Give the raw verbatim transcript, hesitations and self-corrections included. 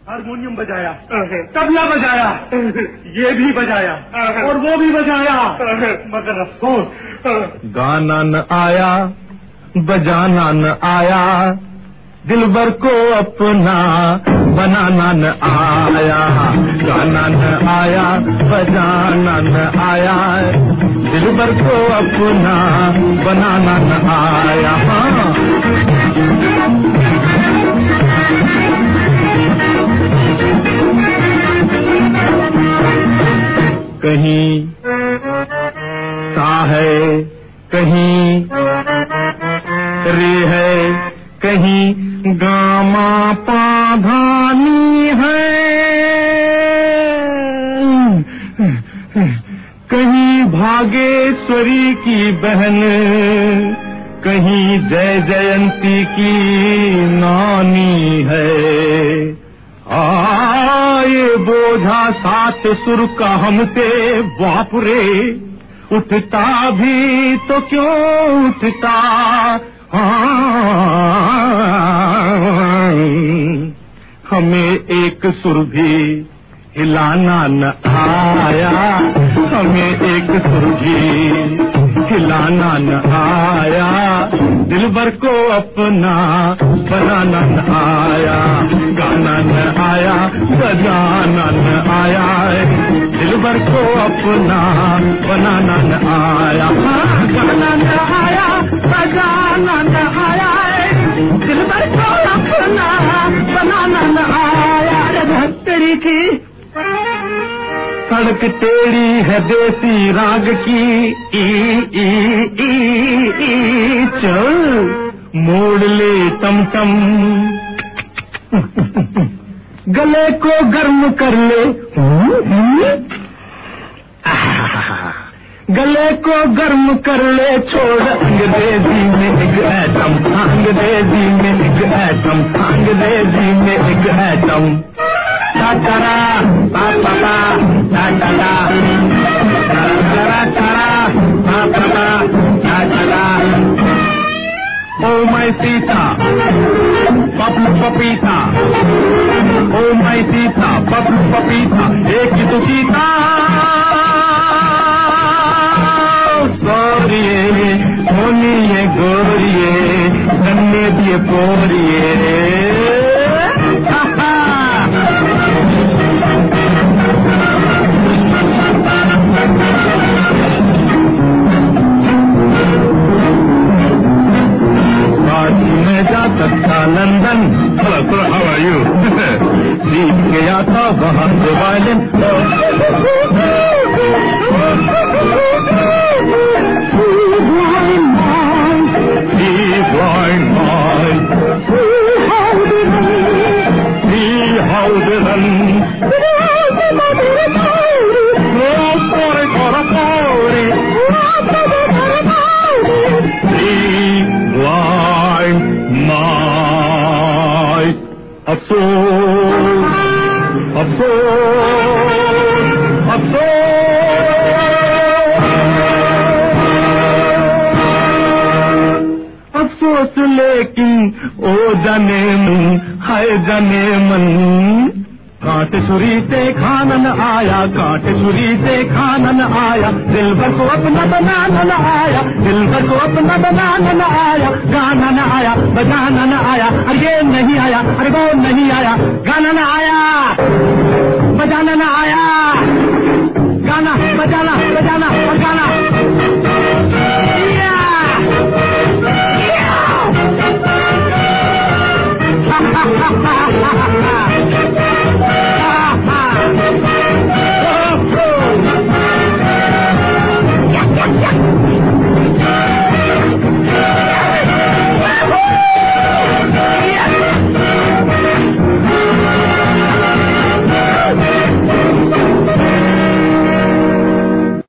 Harmonium बजाया, तबला बजाया, ये भी बजाया और वो भी बजाया, मगर अफसोस गाना न आया, बजाना न आया, दिलबर को अपना बनाना न आया। गाना न आया, बजाना न आया, दिलबर को अपना बनाना न आया। हाँ कहीं सा है, कहीं रे है, कहीं गामा पाधानी है, कहीं भागेश्वरी की बहन, कहीं जय जयंती की नानी है। आ ये बोझा सात सुर का हमसे बाप रे, उठता भी तो क्यों उठता। हमें एक सुर भी हिलाना न आया, हमें एक सुर भी हिलाना न आया, दिलबर को अपना बनाना न आया। गाना न आया, बजाना न आया, दिलबर को अपना बनाना न आया। गाना न आया, बजाना न आया, दिलबर को अपना बनाना न आया। तेरी की सड़क टेढ़ी है देसी राग की, ई ई ई ई चल मोड़ ले टमटम, गले को गर्म कर ले, गले को गर्म कर ले, छोड़ अंग्रेजी में एक एटम, अंग्रेजी में एक एटम, अंग्रेजी में एक एटम। टाटा पापा टाटा टाटा पापा टाटा। ओ माय सीता पपलू पपीता, ओ माय सीता पपलू पपीता, एक ही तो सीता सोरिए होनिए गोरिए गन्ने दिए पोरिए। मैं जा सकता London, hello how are you, सीख गया था वहाँ से वायलिन। अफसोस अफसोस अफसोस अफसोस, लेकिन ओ जाने मन हाय जाने मन, कांट छुरी से खानन आया, कांट छुरी से खानन आया, दिलबर को अपना बनाना न आया, दिलबर को अपना बनाना न आया। गाना न आया, बजाना न आया, अरे ये नहीं आया, अरे वो नहीं आया। गाना न आया, बजाना न आया, गाना बजाना